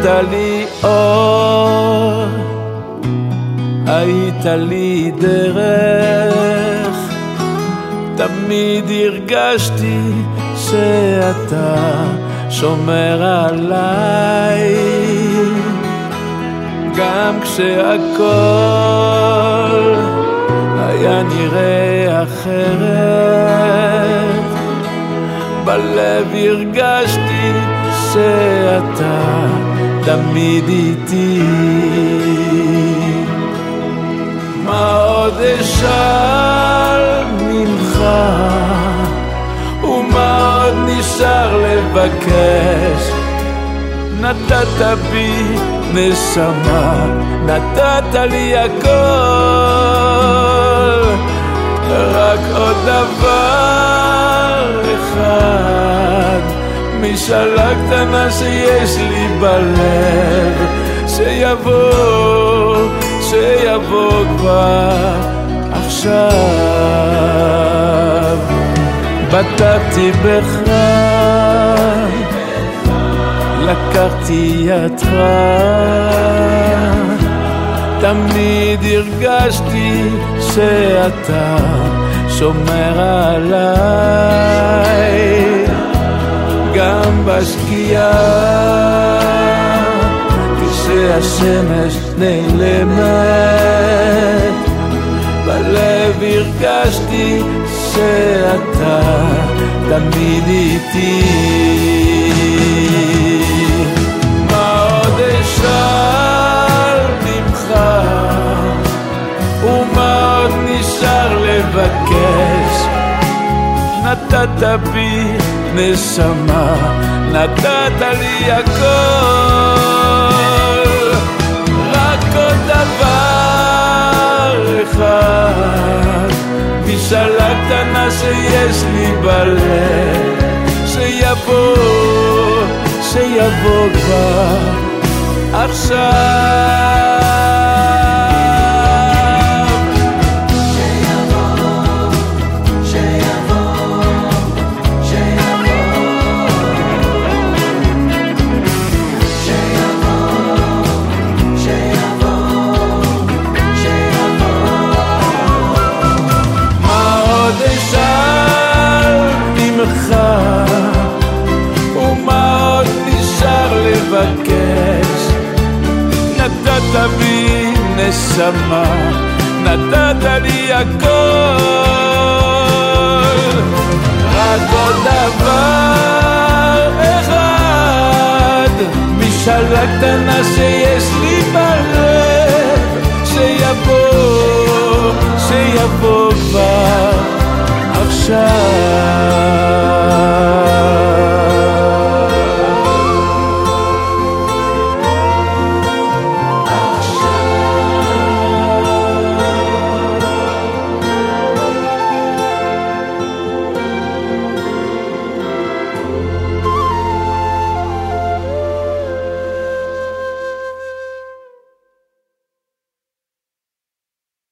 לי אור, היית לי דרך, תמיד הרגשתי שאתה שומר עליי, גם כשהכל היה נראה אחרת, בלב הרגשתי שאתה תמיד איתי. מה עוד אשאל ממך, ומה עוד נשאר לבקש? נתת בי נשמה, נתת לי הכל, רק עוד דבר אחד, משאלה קטנה שיש לי בלב, שיבוא כבר עכשיו. בטחתי בך, לקחתי ידך, תמיד הרגשתי שאתה שומר עליי, גם בשקיעה כשהשמש נעלמת, בלב הרגשתי שאתה תמיד איתי. מה עוד אשאל ממך, ומה עוד נשאר לבקש? נתת בי נשמה, נתת לי הכל, רק עוד דבר אחד, משאלה קטנה שיש לי בלב, שיבוא כבר עכשיו. ומה עוד נשאר לבקש? נתת בי נשמה, נתת לי הכל, רק עוד דבר אחד, משאלה קטנה שיש לי בלב, שיבוא כבר עכשיו.